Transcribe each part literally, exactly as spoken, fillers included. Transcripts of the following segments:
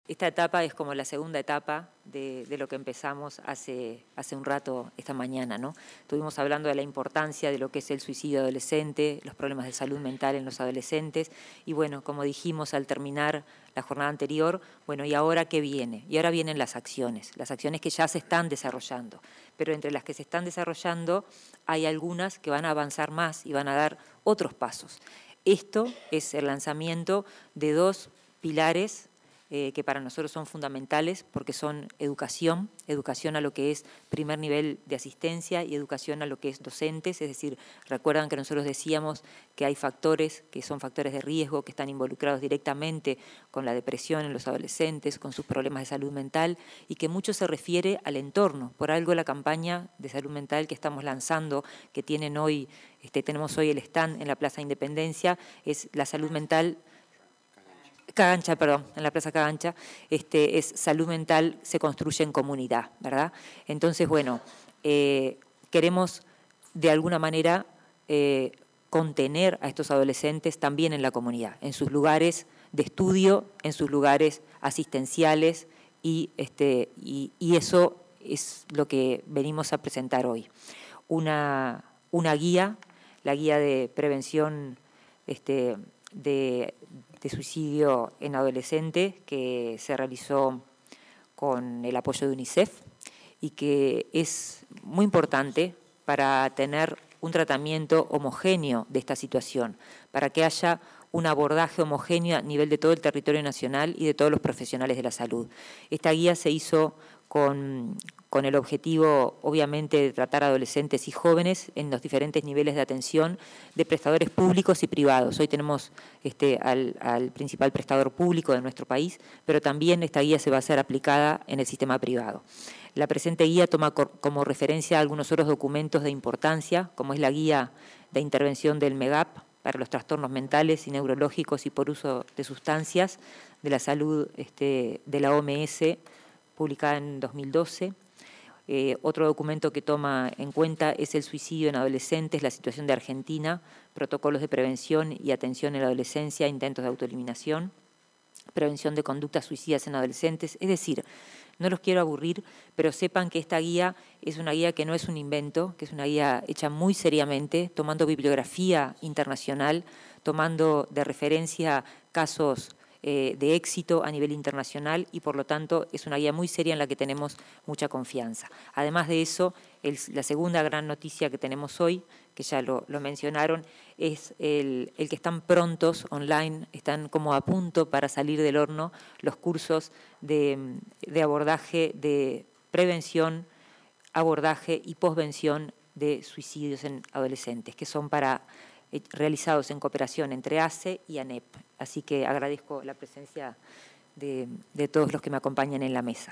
esta etapa es como la segunda etapa de, de lo que empezamos hace, hace un rato esta mañana, ¿no? Estuvimos hablando de la importancia de lo que es el suicidio adolescente, los problemas de salud mental en los adolescentes y bueno, como dijimos al terminar la jornada anterior, bueno, ¿y ahora qué viene? Y ahora vienen las acciones, las acciones que ya se están desarrollando, pero entre las que se están desarrollando hay algunas que van a avanzar más y van a dar otros pasos. Esto es el lanzamiento de dos pilares Eh, que para nosotros son fundamentales porque son educación, educación a lo que es primer nivel de asistencia y educación a lo que es docentes, es decir, recuerdan que nosotros decíamos que hay factores que son factores de riesgo, que están involucrados directamente con la depresión en los adolescentes, con sus problemas de salud mental y que mucho se refiere al entorno. Por algo la campaña de salud mental que estamos lanzando, que tienen hoy, este, tenemos hoy el stand en la Plaza Independencia, es la salud mental Cagancha, perdón, en la Plaza Cagancha, este, es salud mental se construye en comunidad, ¿verdad? Entonces, bueno, eh, queremos de alguna manera eh, contener a estos adolescentes también en la comunidad, en sus lugares de estudio, en sus lugares asistenciales y, este, y, y eso es lo que venimos a presentar hoy. Una, una guía, la guía de prevención este, de de suicidio en adolescentes que se realizó con el apoyo de UNICEF y que es muy importante para tener un tratamiento homogéneo de esta situación, para que haya un abordaje homogéneo a nivel de todo el territorio nacional y de todos los profesionales de la salud. Esta guía se hizo con, con el objetivo, obviamente, de tratar a adolescentes y jóvenes en los diferentes niveles de atención de prestadores públicos y privados. Hoy tenemos este, al, al principal prestador público de nuestro país, pero también esta guía se va a ser aplicada en el sistema privado. La presente guía toma como referencia algunos otros documentos de importancia, como es la guía de intervención del MEGAP para los trastornos mentales y neurológicos y por uso de sustancias de la salud este, de la O M S, publicada en dos mil doce. Eh, otro documento que toma en cuenta es el suicidio en adolescentes, la situación de Argentina, protocolos de prevención y atención en la adolescencia, intentos de autoeliminación, prevención de conductas suicidas en adolescentes. Es decir, no los quiero aburrir, pero sepan que esta guía es una guía que no es un invento, que es una guía hecha muy seriamente, tomando bibliografía internacional, tomando de referencia casos eh, de éxito a nivel internacional y por lo tanto es una guía muy seria en la que tenemos mucha confianza. Además de eso, el, la segunda gran noticia que tenemos hoy, que ya lo, lo mencionaron, es el, el que están prontos online, están como a punto para salir del horno los cursos de, de abordaje de prevención, abordaje y posvención de suicidios en adolescentes, que son para realizados en cooperación entre A C E y ANEP. Así que agradezco la presencia de, de todos los que me acompañan en la mesa.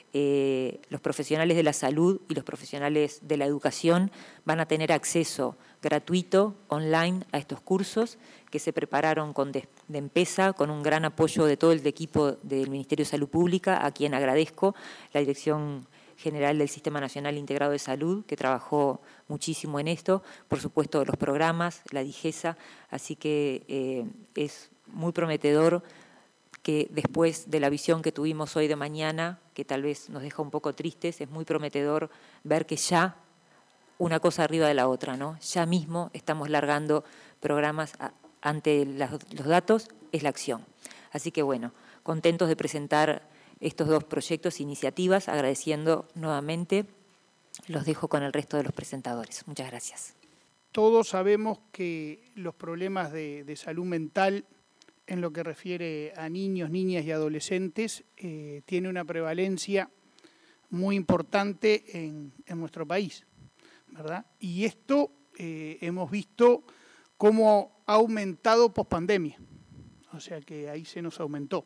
Eh, los profesionales de la salud y los profesionales de la educación van a tener acceso gratuito online a estos cursos que se prepararon con de, de Empesa, con un gran apoyo de todo el equipo del Ministerio de Salud Pública, a quien agradezco, la Dirección General del Sistema Nacional Integrado de Salud, que trabajó muchísimo en esto, por supuesto los programas, la DIGESA, así que eh, es muy prometedor que después de la visión que tuvimos hoy de mañana, que tal vez nos deja un poco tristes, es muy prometedor ver que ya una cosa arriba de la otra, ¿no? Ya mismo estamos largando programas a, ante las, los datos, es la acción. Así que bueno, contentos de presentar estos dos proyectos e iniciativas, agradeciendo nuevamente, los dejo con el resto de los presentadores. Muchas gracias. Todos sabemos que los problemas de, de salud mental en lo que refiere a niños, niñas y adolescentes eh, tiene una prevalencia muy importante en, en nuestro país, ¿verdad? Y esto eh, hemos visto cómo ha aumentado pospandemia, o sea que ahí se nos aumentó.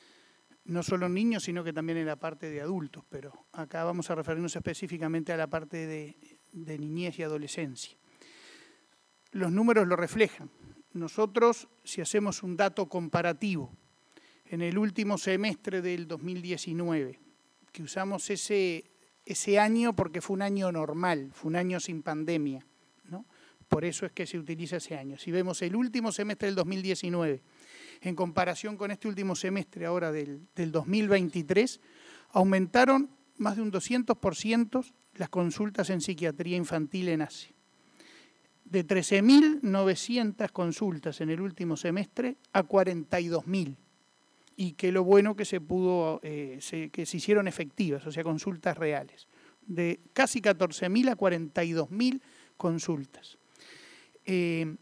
No solo en niños, sino que también en la parte de adultos, pero acá vamos a referirnos específicamente a la parte de, de niñez y adolescencia. Los números lo reflejan. Nosotros, si hacemos un dato comparativo, en el último semestre del dos mil diecinueve, que usamos ese, ese año porque fue un año normal, fue un año sin pandemia, ¿no? Por eso es que se utiliza ese año. Si vemos el último semestre del dos mil diecinueve En comparación con este último semestre ahora del, del dos mil veintitrés, aumentaron más de un doscientos por ciento las consultas en psiquiatría infantil en A C E. De trece mil novecientas consultas en el último semestre a cuarenta y dos mil. Y que lo bueno que se pudo, eh, se, que se hicieron efectivas, o sea, consultas reales. De casi catorce mil a cuarenta y dos mil consultas. Eh,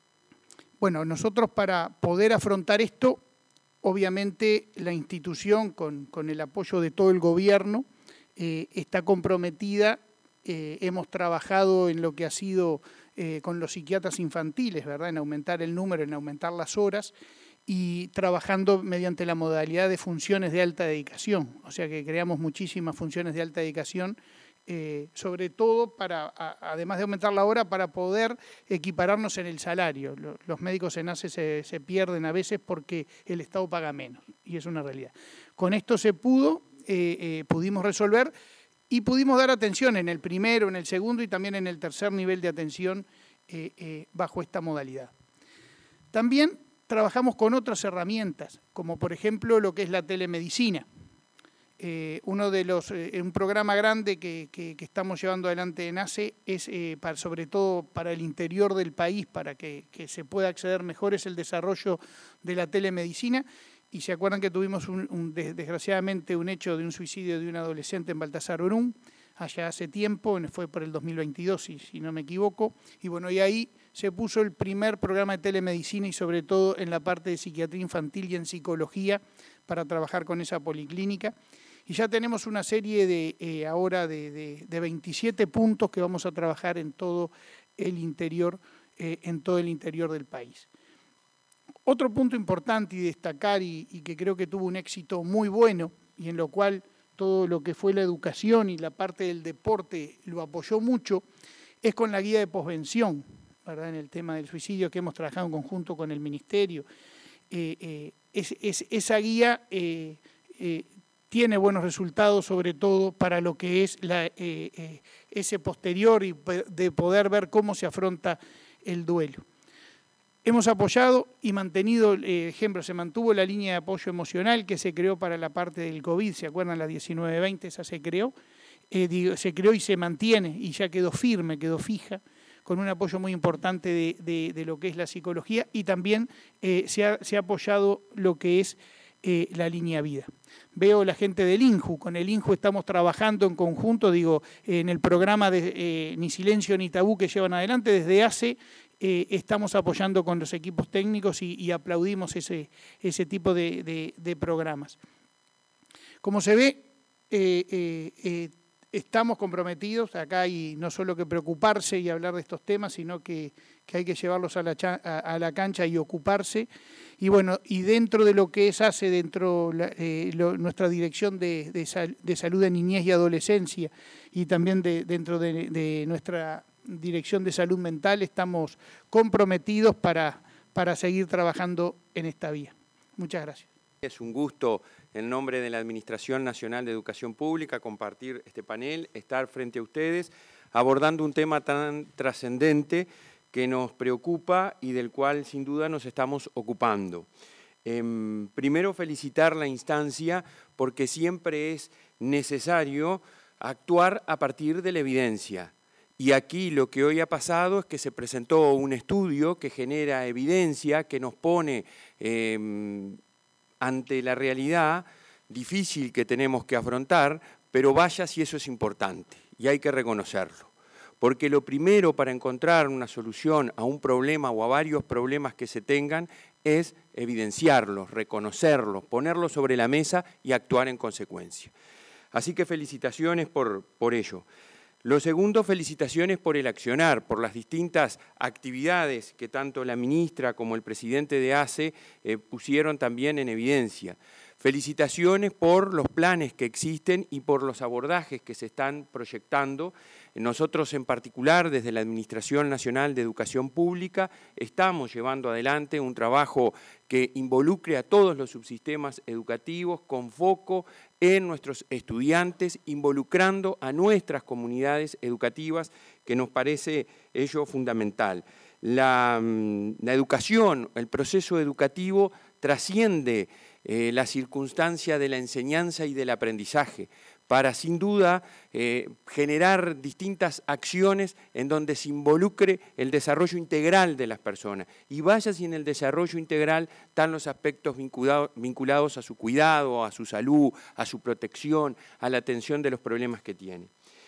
bueno, nosotros para poder afrontar esto, obviamente la institución, con, con el apoyo de todo el gobierno, eh, está comprometida. Eh, hemos trabajado en lo que ha sido eh, con los psiquiatras infantiles, ¿verdad?, en aumentar el número, en aumentar las horas, y trabajando mediante la modalidad de funciones de alta dedicación. O sea que creamos muchísimas funciones de alta dedicación, eh, sobre todo para, a, además de aumentar la hora, para poder equipararnos en el salario. Los médicos en A C E se, se pierden a veces porque el Estado paga menos, y es una realidad. Con esto se pudo, eh, eh, pudimos resolver y pudimos dar atención en el primero, en el segundo y también en el tercer nivel de atención eh, eh, bajo esta modalidad. También trabajamos con otras herramientas, como por ejemplo lo que es la telemedicina. Eh, uno de los, eh, un programa grande que, que, que estamos llevando adelante en A C E es, eh, para, sobre todo para el interior del país, para que, que se pueda acceder mejor, es el desarrollo de la telemedicina. Y se acuerdan que tuvimos, un, un, desgraciadamente, un hecho de un suicidio de un adolescente en Baltasar Orún, allá hace tiempo, fue por el dos mil veintidós, si, si no me equivoco. Y bueno, y ahí se puso el primer programa de telemedicina y sobre todo en la parte de psiquiatría infantil y en psicología para trabajar con esa policlínica. Y ya tenemos una serie de eh, ahora de, de, de veintisiete puntos que vamos a trabajar en todo el interior, eh, en todo el interior del país. Otro punto importante y destacar y, y que creo que tuvo un éxito muy bueno y en lo cual todo lo que fue la educación y la parte del deporte lo apoyó mucho, es con la guía de posvención, ¿verdad?, en el tema del suicidio que hemos trabajado en conjunto con el Ministerio. Eh, eh, es, es, esa guía eh, eh, tiene buenos resultados, sobre todo para lo que es la, eh, eh, ese posterior y de poder ver cómo se afronta el duelo. Hemos apoyado y mantenido, eh, ejemplo, se mantuvo la línea de apoyo emocional que se creó para la parte del COVID, ¿se acuerdan? La diecinueve veinte, esa se creó, eh, digo, se creó y se mantiene y ya quedó firme, quedó fija, con un apoyo muy importante de, de, de lo que es la psicología y también eh, se, ha, se ha apoyado lo que es eh, la línea vida. Veo la gente del INJU, con el INJU estamos trabajando en conjunto, digo, en el programa de eh, Ni Silencio ni Tabú que llevan adelante desde A C E, eh, estamos apoyando con los equipos técnicos y, y aplaudimos ese, ese tipo de, de, de programas. Como se ve, eh, eh, eh, estamos comprometidos, acá hay no solo que preocuparse y hablar de estos temas, sino que, que hay que llevarlos a la, a, a la cancha y ocuparse. Y bueno, y dentro de lo que es A C E, dentro de eh, nuestra dirección de, de, sal, de salud de niñez y adolescencia y también de, dentro de, de nuestra dirección de salud mental, estamos comprometidos para, para seguir trabajando en esta vía. Muchas gracias. Es un gusto, en nombre de la Administración Nacional de Educación Pública, compartir este panel, estar frente a ustedes, abordando un tema tan trascendente que nos preocupa y del cual sin duda nos estamos ocupando. Eh, primero, felicitar la instancia porque siempre es necesario actuar a partir de la evidencia. Y aquí lo que hoy ha pasado es que se presentó un estudio que genera evidencia, que nos pone eh, ante la realidad difícil que tenemos que afrontar, pero vaya si eso es importante y hay que reconocerlo. Porque lo primero para encontrar una solución a un problema o a varios problemas que se tengan es evidenciarlos, reconocerlos, ponerlos sobre la mesa y actuar en consecuencia. Así que felicitaciones por, por ello. Lo segundo, felicitaciones por el accionar, por las distintas actividades que tanto la ministra como el presidente de A C E eh, pusieron también en evidencia. Felicitaciones por los planes que existen y por los abordajes que se están proyectando. Nosotros en particular, desde la Administración Nacional de Educación Pública, estamos llevando adelante un trabajo que involucre a todos los subsistemas educativos con foco en nuestros estudiantes, involucrando a nuestras comunidades educativas, que nos parece ello fundamental. La, la educación, el proceso educativo, trasciende eh, la circunstancia de la enseñanza y del aprendizaje, para sin duda eh, generar distintas acciones en donde se involucre el desarrollo integral de las personas. Y vaya si en el desarrollo integral están los aspectos vinculados, vinculados a su cuidado, a su salud, a su protección, a la atención de los problemas que tiene.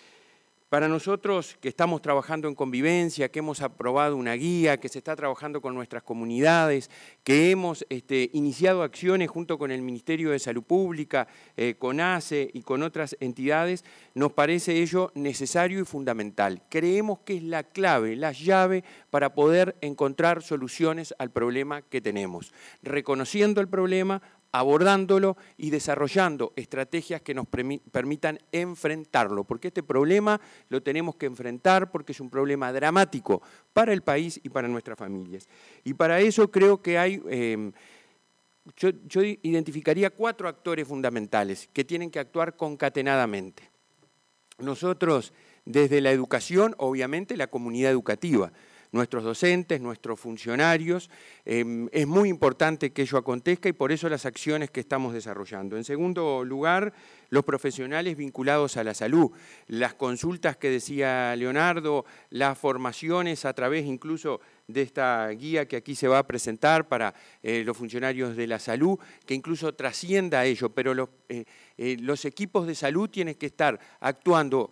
Para nosotros que estamos trabajando en convivencia, que hemos aprobado una guía, que se está trabajando con nuestras comunidades, que hemos este, iniciado acciones junto con el Ministerio de Salud Pública, eh, con A C E y con otras entidades, nos parece ello necesario y fundamental. Creemos que es la clave, la llave para poder encontrar soluciones al problema que tenemos, reconociendo el problema, abordándolo y desarrollando estrategias que nos permitan enfrentarlo, porque este problema lo tenemos que enfrentar porque es un problema dramático para el país y para nuestras familias. Y para eso creo que hay, eh, yo, yo identificaría cuatro actores fundamentales que tienen que actuar concatenadamente. Nosotros, desde la educación, obviamente la comunidad educativa, nuestros docentes, nuestros funcionarios, eh, es muy importante que ello acontezca y por eso las acciones que estamos desarrollando. En segundo lugar, los profesionales vinculados a la salud, las consultas que decía Leonardo, las formaciones a través incluso de esta guía que aquí se va a presentar para eh, los funcionarios de la salud, que incluso trascienda a ello, pero los, eh, eh, los equipos de salud tienen que estar actuando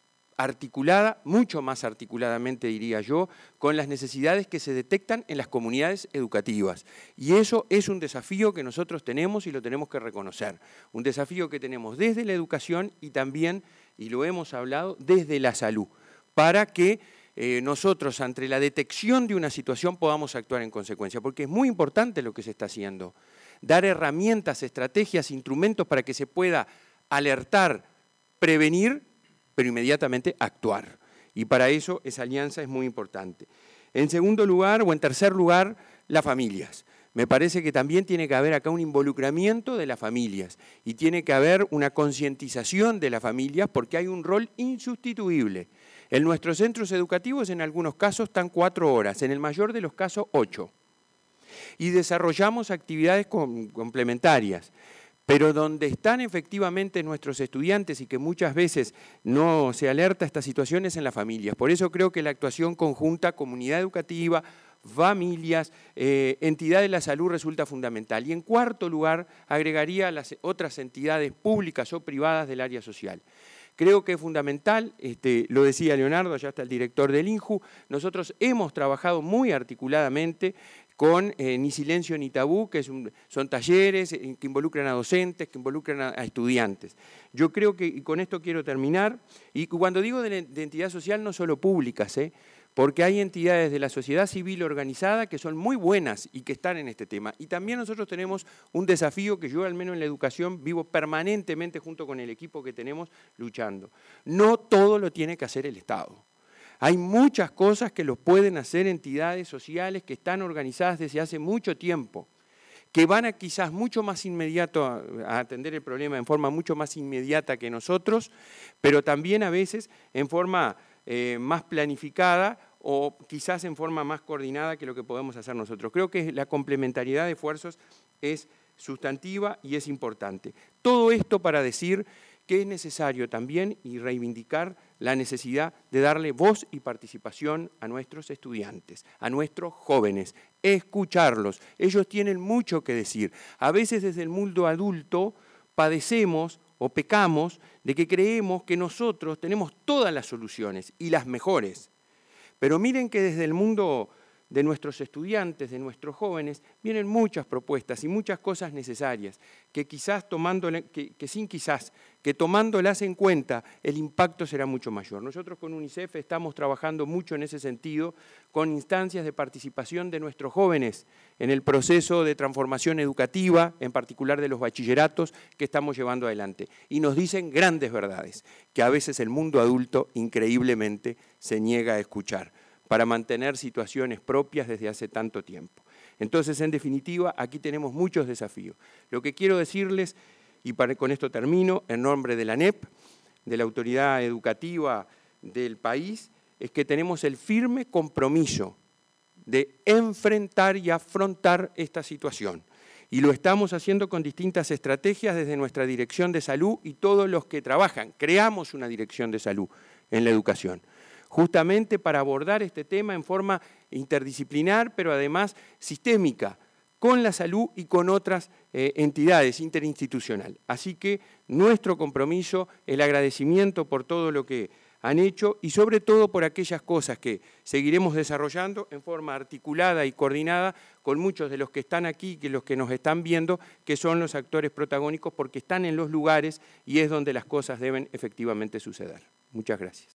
articulada, mucho más articuladamente diría yo, con las necesidades que se detectan en las comunidades educativas. Y eso es un desafío que nosotros tenemos y lo tenemos que reconocer. Un desafío que tenemos desde la educación y también, y lo hemos hablado, desde la salud, para que eh, nosotros ante la detección de una situación podamos actuar en consecuencia, porque es muy importante lo que se está haciendo. Dar herramientas, estrategias, instrumentos para que se pueda alertar, prevenir, pero inmediatamente actuar. Y para eso esa alianza es muy importante. En segundo lugar, o en tercer lugar, las familias. Me parece que también tiene que haber acá un involucramiento de las familias y tiene que haber una concientización de las familias porque hay un rol insustituible. En nuestros centros educativos en algunos casos están cuatro horas, en el mayor de los casos ocho. Y desarrollamos actividades complementarias. Pero donde están efectivamente nuestros estudiantes y que muchas veces no se alerta a estas situaciones en las familias. Por eso creo que la actuación conjunta, comunidad educativa, familias, eh, entidades de la salud resulta fundamental. Y en cuarto lugar, agregaría las otras entidades públicas o privadas del área social. Creo que es fundamental, este, lo decía Leonardo, allá está el director del INJU, nosotros hemos trabajado muy articuladamente con eh, Ni Silencio Ni Tabú, que es un, son talleres eh, que involucran a docentes, que involucran a, a estudiantes. Yo creo que, y con esto quiero terminar, y cuando digo de, de entidad social no solo públicas, ¿eh? porque hay entidades de la sociedad civil organizada que son muy buenas y que están en este tema. Y también nosotros tenemos un desafío que yo al menos en la educación vivo permanentemente junto con el equipo que tenemos luchando. No todo lo tiene que hacer el Estado. Hay muchas cosas que lo pueden hacer entidades sociales que están organizadas desde hace mucho tiempo, que van a quizás mucho más inmediato a, a atender el problema en forma mucho más inmediata que nosotros, pero también a veces en forma eh, más planificada o quizás en forma más coordinada que lo que podemos hacer nosotros. Creo que la complementariedad de esfuerzos es sustantiva y es importante. Todo esto para decir que es necesario también y reivindicar la necesidad de darle voz y participación a nuestros estudiantes, a nuestros jóvenes, escucharlos. Ellos tienen mucho que decir. A veces desde el mundo adulto padecemos o pecamos de que creemos que nosotros tenemos todas las soluciones y las mejores. Pero miren que desde el mundo de nuestros estudiantes, de nuestros jóvenes, vienen muchas propuestas y muchas cosas necesarias, que quizás tomándolas, que, que sin quizás, que tomándolas en cuenta, el impacto será mucho mayor. Nosotros con UNICEF estamos trabajando mucho en ese sentido, con instancias de participación de nuestros jóvenes en el proceso de transformación educativa, en particular de los bachilleratos que estamos llevando adelante. Y nos dicen grandes verdades, que a veces el mundo adulto increíblemente se niega a escuchar, para mantener situaciones propias desde hace tanto tiempo. Entonces, en definitiva, aquí tenemos muchos desafíos. Lo que quiero decirles, y para, con esto termino, en nombre de la A N E P, de la autoridad educativa del país, es que tenemos el firme compromiso de enfrentar y afrontar esta situación. Y lo estamos haciendo con distintas estrategias desde nuestra Dirección de Salud y todos los que trabajan. Creamos una Dirección de Salud en la educación, justamente para abordar este tema en forma interdisciplinar, pero además sistémica, con la salud y con otras eh, entidades interinstitucionales. Así que nuestro compromiso, el agradecimiento por todo lo que han hecho y sobre todo por aquellas cosas que seguiremos desarrollando en forma articulada y coordinada con muchos de los que están aquí, que los que nos están viendo, que son los actores protagónicos porque están en los lugares y es donde las cosas deben efectivamente suceder. Muchas gracias.